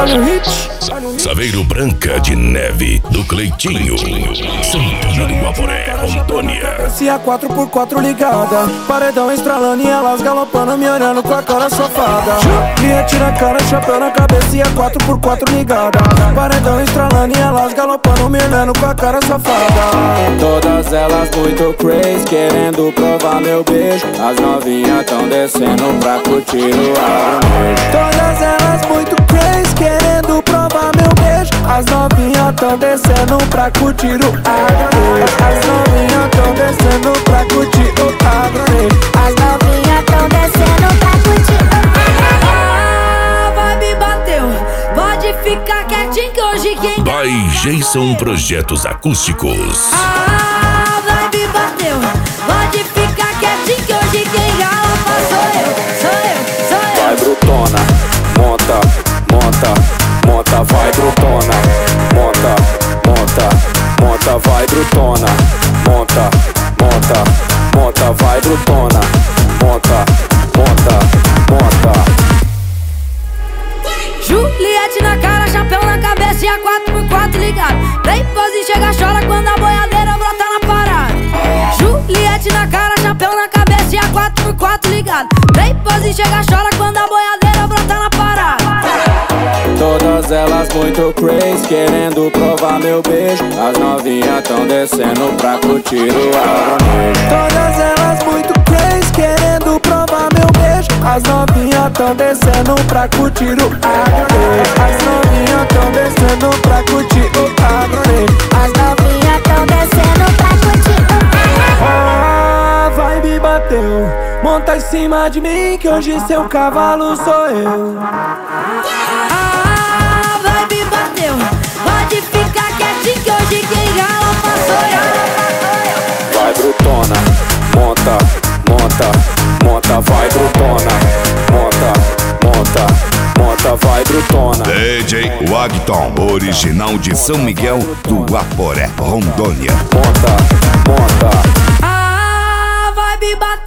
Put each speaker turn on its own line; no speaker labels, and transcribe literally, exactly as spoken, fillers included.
olha o hit.
Saveiro Branca de Neve, do Cleitinho. Santana do Guaporé, Rondônia.
Se a quatro por quatro ligada, paredão estralando e elas galopando, me olhando com a cara safada. Cliente na cara, chapéu na cabeça e a quatro por quatro ligada, paredão estralando e elas galopando, me olhando com a cara safada.
Todas elas muito crazy, querendo provar meu beijo. As novinhas tão descendo pra curtir o arromejo.
Todas elas muito crazy, querendo provar meu beijo. As novinhas tão descendo pra curtir o arromejo. As novinhas tão descendo pra curtir o arromejo.
As novinhas tão descendo pra curtir o arromejo.
Ah, vai me bateu, pode ficar quietinho que hoje quem...
By Jason Projetos Acústicos.
Ah, vai me bateu, pode ficar quietinho que hoje quem galopa sou eu, sou eu, sou eu.
Vai brutona, monta, monta, monta, vai brutona. Monta, monta, monta, vai brutona. Monta, monta, monta, vai brutona. Monta, monta, monta.
Juliette na cara, chapéu na cabeça e a quatro por quatro ligado. Play pose, chega, chora quando a boiadeira brota na parada. Juliette na cara, chapéu na cabeça e a quatro por quatro ligado. Play pose, chega, chora quando a boiadeira brota na parada.
Todas elas muito crazy, querendo provar meu beijo. As novinhas tão descendo pra curtir o arromejo.
Todas elas muito crazy, querendo provar meu beijo. As novinhas tão descendo pra curtir o arromejo. As novinhas tão descendo pra curtir o arromejo.
As novinhas tão descendo pra curtir o arromejo.
Ah, vai me bateu, monta em cima de mim que hoje seu cavalo sou eu.
Ah, vai me bateu, pode ficar quietinho que hoje quem galopa sou eu.
Vai brutona, monta, monta, monta, vai brutona. Monta, monta, monta, vai brutona.
D J Wagton, original de São Miguel do Guaporé, Rondônia.
Monta, monta.
Ah, vai me bater.